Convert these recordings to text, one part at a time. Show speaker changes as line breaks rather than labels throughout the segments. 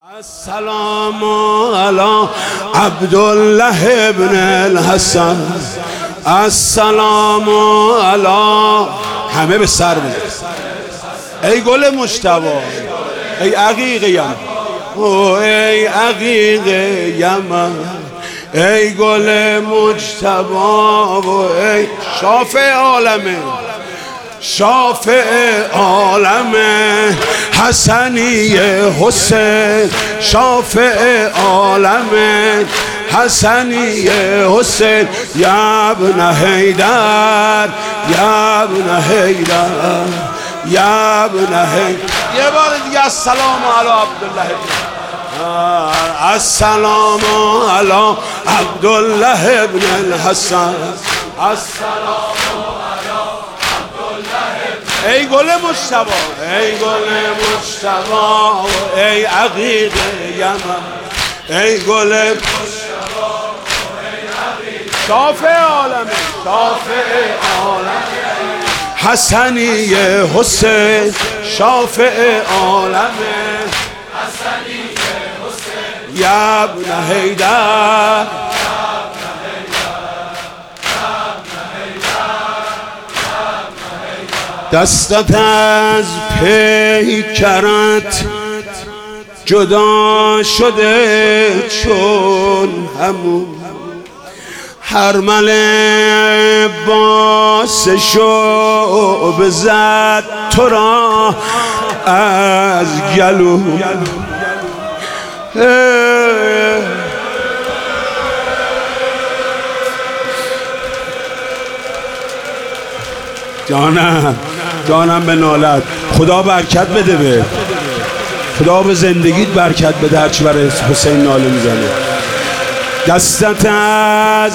السلام علی عبدالله ابن الحسن. السلام علی، همه به سر بزن. ای گل مجتبی، ای عقیق یمن، ای عقیق یمن، ای گل مجتبی و ای شافع عالمه، شافع عالم حسنی حسین، شافع عالم حسنی حسین، یا ابن حیدر، یا ابن حیدر، یا ابن حیدر. یه بار دیگه السلام علی عبدالله، السلام علی عبدالله ابن الحسن. السلام ای گل مجتبی، ای گل مجتبی، ای عقیق یمن، ای گل مجتبی، ای عقیق شافع عالم، شافع عالم حسنی حسین، شافع عالم حسنی حسین، یا ابن حیدر. دستت از پیکرت جدا شده چون همون هرمل باس شعب زد تو را از گلو. جانم به نالت. خدا برکت بده، به خدا به زندگیت برکت بده، هرچی برای حسین ناله میزنه. دستت از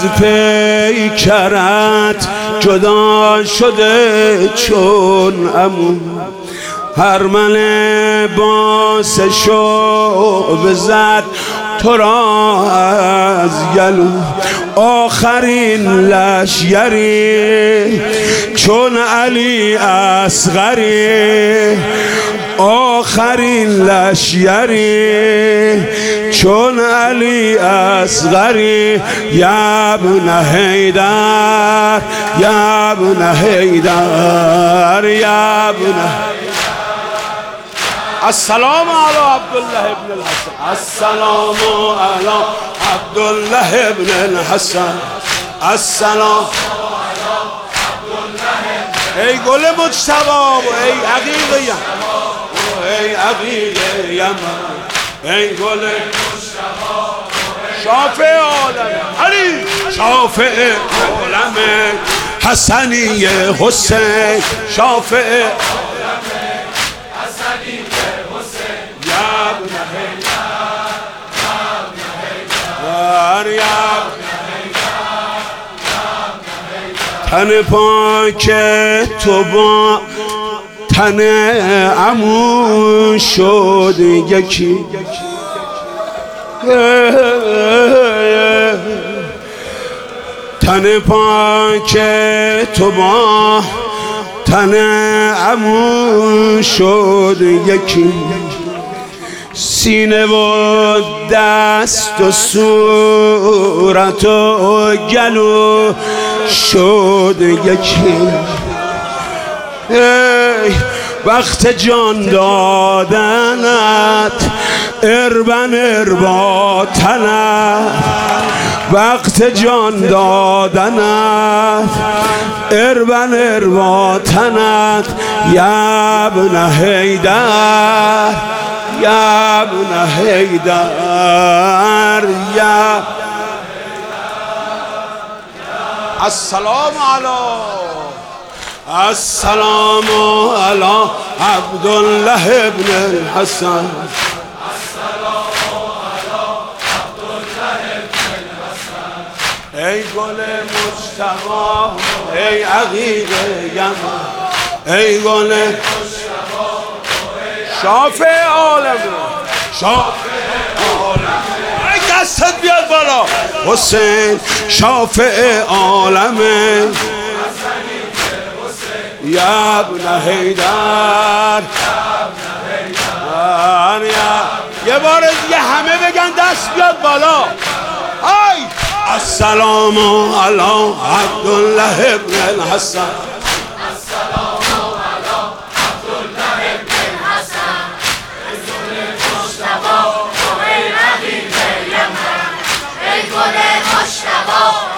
پیکرت جدا شده چون عمو هرمل باس شعب زد تو را از گلو. آخرین لشگری چون علی اصغری، آخرین لشگری چون علی اصغری، یا ابن حیدر، یا ابن حیدر، یا ابن. السلام علی عبدالله ابن الحسن. السلام علی عبدالله ابن الحسن. السلام علی عبدالله. ای گل مجتبی و ای عقیق یمن، ای عقیق یمن، ای گل مجتبی شافع عالم علی، شافع عالم حسنی حسین، شافع تن پاک تو با تن عمو شد یکی. تن پاک تو با تن عمو شد یکی. سینه و دست و صورت و گلو شد یکی. وقت جان دادنت اربن اربا تنت، وقت جان دادنت اربن اربا تنت، یا ابن حیدر، یا ابن حیدر، یا. السلام علی، السلام علی عبدالله ابن الحسن. السلام علی عبدالله ابن الحسن. ای گل مجتبی، ای عقیق یمن، ای گل شافع عالم، شافع عالم. ای دستت بیاد بالا حسین، شافع عالم یا ابن حیدر، یا ابن حیدر، یا یه بار دیگه همه بگن دست بیاد بالا. های السلام علی عبدالله ابن الحسن.
السلام علی عبدالله ابن الحسن. ای گل مجتبی تو ای رحیم یمن. ای گل مجتبی